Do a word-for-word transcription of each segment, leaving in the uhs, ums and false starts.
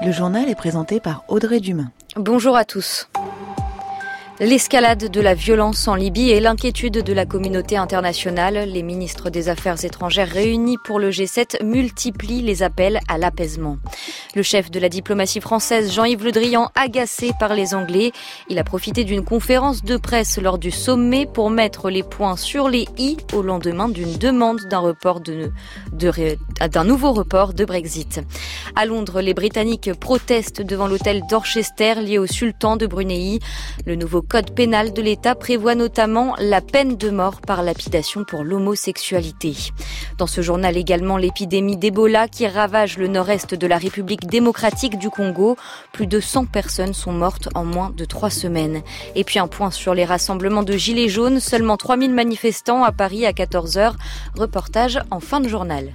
Le journal est présenté par Audrey Dumain. Bonjour à tous. L'escalade de la violence en Libye et l'inquiétude de la communauté internationale. Les ministres des Affaires étrangères réunis pour le G sept multiplient les appels à l'apaisement. Le chef de la diplomatie française, Jean-Yves Le Drian, agacé par les Anglais. Il a profité d'une conférence de presse lors du sommet pour mettre les points sur les i au lendemain d'une demande d'un report de, de, d'un nouveau report de Brexit. À Londres, les Britanniques protestent devant l'hôtel Dorchester lié au sultan de Brunei. Le nouveau code pénal de l'État prévoit notamment la peine de mort par lapidation pour l'homosexualité. Dans ce journal également, l'épidémie d'Ebola qui ravage le nord-est de la République démocratique du Congo. Plus de cent personnes sont mortes en moins de trois semaines. Et puis un point sur les rassemblements de gilets jaunes. Seulement trois mille manifestants à Paris à quatorze heures. Reportage en fin de journal.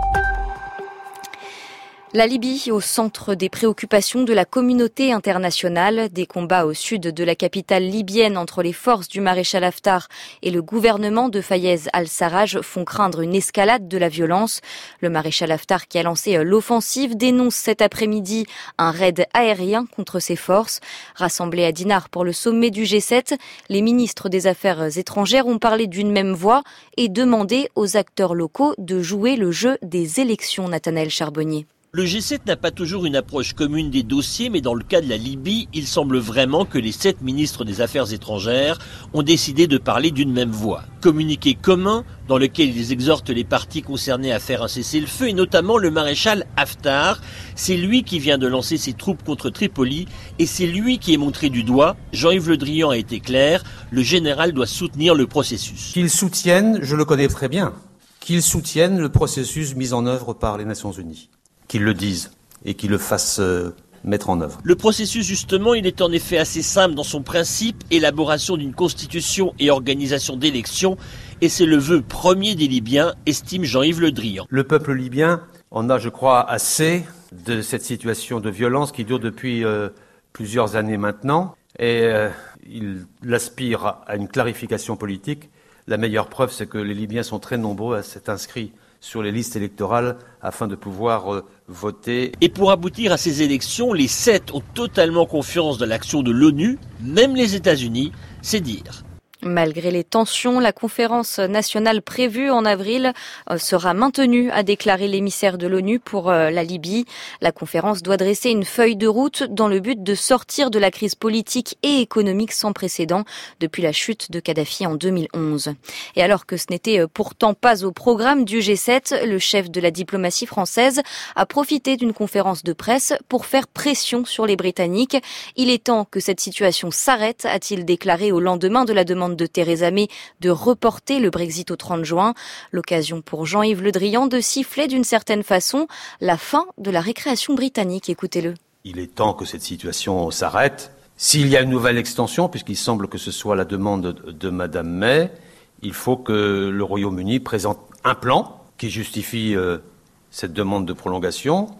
La Libye au centre des préoccupations de la communauté internationale. Des combats au sud de la capitale libyenne entre les forces du maréchal Haftar et le gouvernement de Fayez al-Sarraj font craindre une escalade de la violence. Le maréchal Haftar, qui a lancé l'offensive, dénonce cet après-midi un raid aérien contre ses forces. Rassemblés à Dinard pour le sommet du G sept, les ministres des Affaires étrangères ont parlé d'une même voix et demandé aux acteurs locaux de jouer le jeu des élections. Nathanaël Charbonnier. Le G sept n'a pas toujours une approche commune des dossiers, mais dans le cas de la Libye, il semble vraiment que les sept ministres des Affaires étrangères ont décidé de parler d'une même voix. Communiqué commun dans lequel ils exhortent les parties concernées à faire un cessez-le-feu, et notamment le maréchal Haftar. C'est lui qui vient de lancer ses troupes contre Tripoli, et c'est lui qui est montré du doigt. Jean-Yves Le Drian a été clair, le général doit soutenir le processus. Qu'ils soutiennent, je le connais très bien, qu'ils soutiennent le processus mis en œuvre par les Nations Unies. Qu'ils le disent et qu'ils le fassent euh, mettre en œuvre. Le processus, justement, il est en effet assez simple dans son principe, élaboration d'une constitution et organisation d'élections, et c'est le vœu premier des Libyens, estime Jean-Yves Le Drian. Le peuple libyen en a, je crois, assez de cette situation de violence qui dure depuis euh, plusieurs années maintenant, et euh, il aspire à une clarification politique. La meilleure preuve, c'est que les Libyens sont très nombreux à s'être inscrits sur les listes électorales afin de pouvoir euh, voter. Et pour aboutir à ces élections, les sept ont totalement confiance dans l'action de l'ONU, même les États-Unis, c'est dire. Malgré les tensions, la conférence nationale prévue en avril sera maintenue, a déclaré l'émissaire de l'ONU pour la Libye. La conférence doit dresser une feuille de route dans le but de sortir de la crise politique et économique sans précédent depuis la chute de Kadhafi en deux mille onze. Et alors que ce n'était pourtant pas au programme du G sept, le chef de la diplomatie française a profité d'une conférence de presse pour faire pression sur les Britanniques. Il est temps que cette situation s'arrête, a-t-il déclaré au lendemain de la demande de Theresa May de reporter le Brexit au trente juin. L'occasion pour Jean-Yves Le Drian de siffler d'une certaine façon la fin de la récréation britannique. Écoutez-le. Il est temps que cette situation s'arrête. S'il y a une nouvelle extension, puisqu'il semble que ce soit la demande de, de Madame May, il faut que le Royaume-Uni présente un plan qui justifie euh, cette demande de prolongation,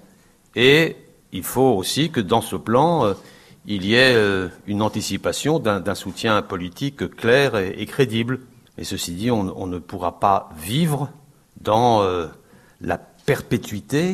et il faut aussi que dans ce plan euh, il y ait euh, une anticipation d'un, d'un soutien politique clair et, et crédible. Et ceci dit, on, on ne pourra pas vivre dans euh, la perpétuité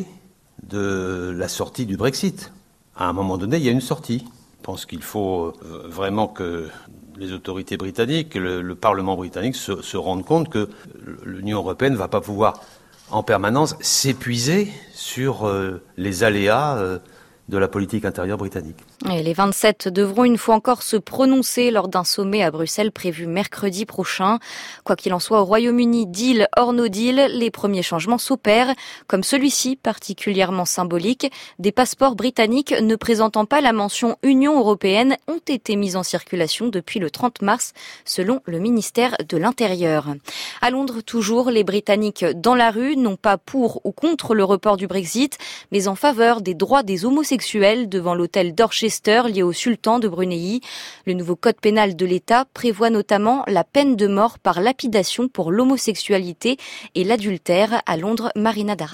de la sortie du Brexit. À un moment donné, il y a une sortie. Je pense qu'il faut euh, vraiment que les autorités britanniques, le, le Parlement britannique se, se rendent compte que l'Union européenne ne va pas pouvoir en permanence s'épuiser sur euh, les aléas euh, de la politique intérieure britannique. Et les vingt-sept devront une fois encore se prononcer lors d'un sommet à Bruxelles prévu mercredi prochain. Quoi qu'il en soit, au Royaume-Uni, deal or no deal, les premiers changements s'opèrent, comme celui-ci particulièrement symbolique. Des passeports britanniques ne présentant pas la mention Union européenne ont été mis en circulation depuis le trente mars, selon le ministère de l'Intérieur. À Londres, toujours, les Britanniques dans la rue, non pas pour ou contre le report du Brexit, mais en faveur des droits des homosexuels devant l'hôtel Dorchester lié au sultan de Brunei. Le nouveau code pénal de l'État prévoit notamment la peine de mort par lapidation pour l'homosexualité et l'adultère. À Londres, Marina Darras.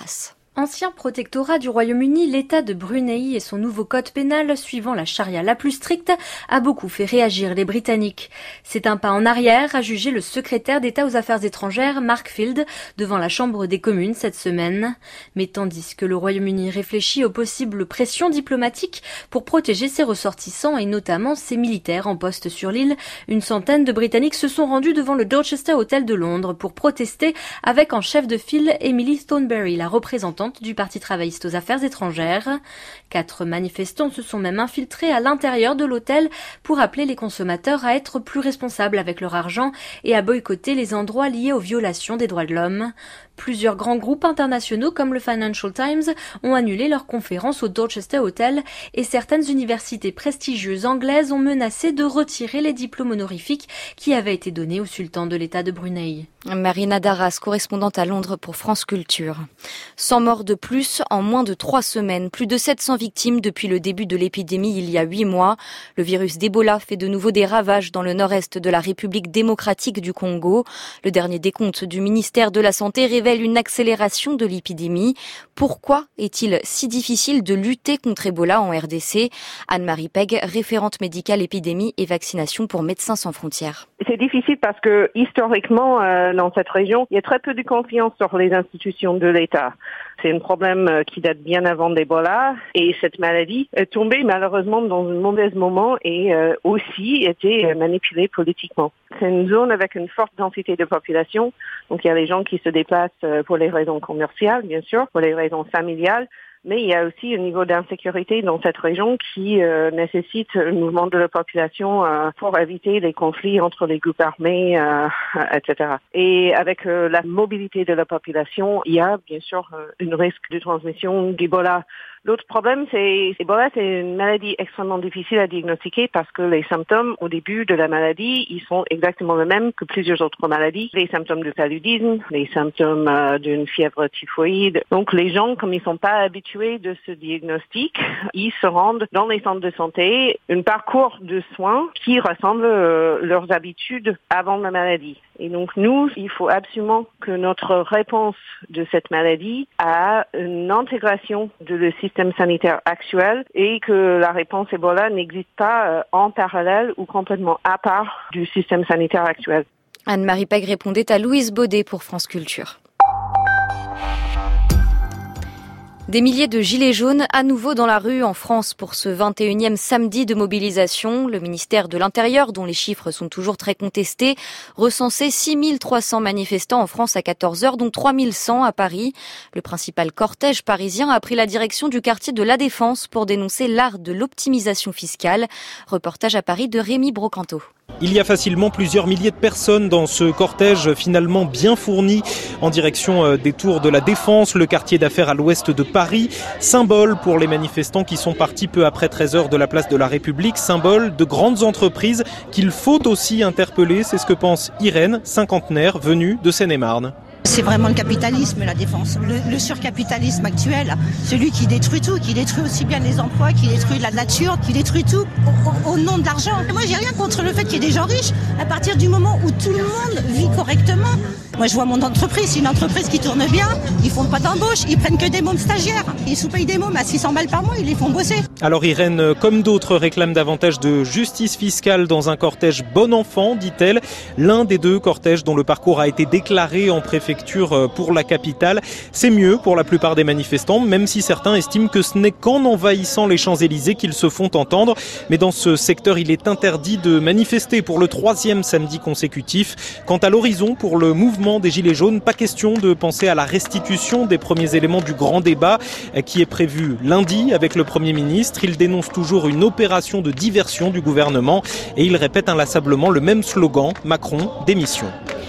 Ancien protectorat du Royaume-Uni, l'État de Brunei et son nouveau code pénal suivant la charia la plus stricte a beaucoup fait réagir les Britanniques. C'est un pas en arrière, a jugé le secrétaire d'État aux Affaires étrangères, Mark Field, devant la Chambre des communes cette semaine. Mais tandis que le Royaume-Uni réfléchit aux possibles pressions diplomatiques pour protéger ses ressortissants et notamment ses militaires en poste sur l'île, une centaine de Britanniques se sont rendus devant le Dorchester Hotel de Londres pour protester avec en chef de file Emily Thornberry, la représentante du Parti travailliste aux affaires étrangères. Quatre manifestants se sont même infiltrés à l'intérieur de l'hôtel pour appeler les consommateurs à être plus responsables avec leur argent et à boycotter les endroits liés aux violations des droits de l'homme. Plusieurs grands groupes internationaux comme le Financial Times ont annulé leur conférence au Dorchester Hotel et certaines universités prestigieuses anglaises ont menacé de retirer les diplômes honorifiques qui avaient été donnés au sultan de l'État de Brunei. Marina Darras, correspondante à Londres pour France Culture. cent morts de plus en moins de trois semaines. Plus de sept cents victimes depuis le début de l'épidémie il y a huit mois. Le virus d'Ebola fait de nouveau des ravages dans le nord-est de la République démocratique du Congo. Le dernier décompte du ministère de la Santé révèle une accélération de l'épidémie. Pourquoi est-il si difficile de lutter contre Ebola en R D C? Anne-Marie Pegg, référente médicale épidémie et vaccination pour Médecins sans frontières. C'est difficile parce que historiquement, euh, dans cette région, il y a très peu de confiance sur les institutions de l'État. C'est un problème qui date bien avant l'Ebola et cette maladie est tombée malheureusement dans un mauvais moment et euh, aussi été manipulée politiquement. C'est une zone avec une forte densité de population, donc il y a les gens qui se déplacent pour les raisons commerciales, bien sûr, pour les raisons familiales, mais il y a aussi un niveau d'insécurité dans cette région qui euh, nécessite un mouvement de la population euh, pour éviter les conflits entre les groupes armés, euh, et cetera. Et avec euh, la mobilité de la population, il y a bien sûr euh, un risque de transmission d'Ebola. L'autre problème, c'est Ebola, c'est une maladie extrêmement difficile à diagnostiquer parce que les symptômes au début de la maladie, ils sont exactement les mêmes que plusieurs autres maladies. Les symptômes de paludisme, les symptômes euh, d'une fièvre typhoïde. Donc les gens, comme ils sont pas habitués de ce diagnostic, ils se rendent dans les centres de santé, un parcours de soins qui ressemble euh, leurs habitudes avant la maladie. Et donc nous, il faut absolument que notre réponse de cette maladie a une intégration de le système sanitaire actuel et que la réponse Ebola n'existe pas euh, en parallèle ou complètement à part du système sanitaire actuel. Anne-Marie Pegg répondait à Louise Baudet pour France Culture. Des milliers de gilets jaunes à nouveau dans la rue en France pour ce vingt et unième samedi de mobilisation. Le ministère de l'Intérieur, dont les chiffres sont toujours très contestés, recensait six mille trois cents manifestants en France à quatorze heures, dont trois mille cent à Paris. Le principal cortège parisien a pris la direction du quartier de La Défense pour dénoncer l'art de l'optimisation fiscale. Reportage à Paris de Rémi Brocanto. Il y a facilement plusieurs milliers de personnes dans ce cortège finalement bien fourni en direction des tours de la Défense, le quartier d'affaires à l'ouest de Paris. Symbole pour les manifestants qui sont partis peu après treize heures de la place de la République. Symbole de grandes entreprises qu'il faut aussi interpeller. C'est ce que pense Irène, cinquantenaire, venue de Seine-et-Marne. C'est vraiment le capitalisme, la défense. Le, le surcapitalisme actuel, celui qui détruit tout, qui détruit aussi bien les emplois, qui détruit la nature, qui détruit tout au, au, au nom de l'argent. Moi, j'ai rien contre le fait qu'il y ait des gens riches à partir du moment où tout le monde vit correctement. Moi, je vois mon entreprise, c'est une entreprise qui tourne bien. Ils font pas d'embauche, ils prennent que des mômes stagiaires. Ils sous-payent des mômes à six cents balles par mois, ils les font bosser. Alors Irène, comme d'autres, réclame davantage de justice fiscale dans un cortège bon enfant, dit-elle. L'un des deux cortèges dont le parcours a été déclaré en préfecture pour la capitale. C'est mieux pour la plupart des manifestants, même si certains estiment que ce n'est qu'en envahissant les Champs-Élysées qu'ils se font entendre. Mais dans ce secteur, il est interdit de manifester pour le troisième samedi consécutif. Quant à l'horizon, pour le mouvement des Gilets jaunes, pas question de penser à la restitution des premiers éléments du grand débat qui est prévu lundi avec le Premier ministre. Il dénonce toujours une opération de diversion du gouvernement et il répète inlassablement le même slogan, Macron, démission.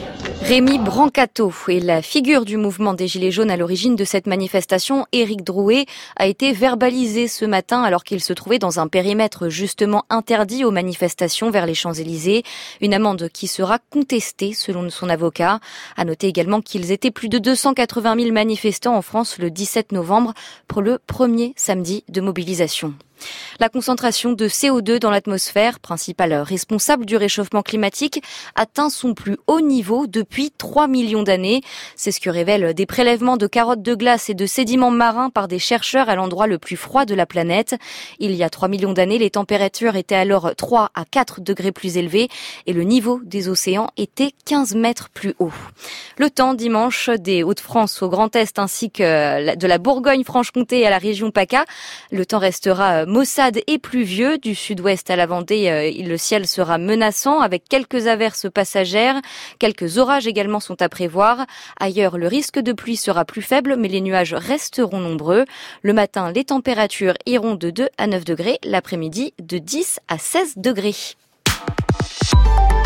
Rémi Brancato est la figure du mouvement des Gilets jaunes à l'origine de cette manifestation. Éric Drouet a été verbalisé ce matin alors qu'il se trouvait dans un périmètre justement interdit aux manifestations vers les Champs-Élysées. Une amende qui sera contestée selon son avocat. À noter également qu'ils étaient plus de deux cent quatre-vingt mille manifestants en France le dix-sept novembre pour le premier samedi de mobilisation. La concentration de C O deux dans l'atmosphère, principal responsable du réchauffement climatique, atteint son plus haut niveau depuis trois millions d'années. C'est ce que révèlent des prélèvements de carottes de glace et de sédiments marins par des chercheurs à l'endroit le plus froid de la planète. Il y a trois millions d'années, les températures étaient alors trois à quatre degrés plus élevées et le niveau des océans était quinze mètres plus haut. Le temps dimanche des Hauts-de-France au Grand Est ainsi que de la Bourgogne-Franche-Comté à la région PACA. Le temps restera maussade et pluvieux. Du sud-ouest à la Vendée, le ciel sera menaçant avec quelques averses passagères. Quelques orages également sont à prévoir. Ailleurs, le risque de pluie sera plus faible, mais les nuages resteront nombreux. Le matin, les températures iront de deux à neuf degrés. L'après-midi, de dix à seize degrés.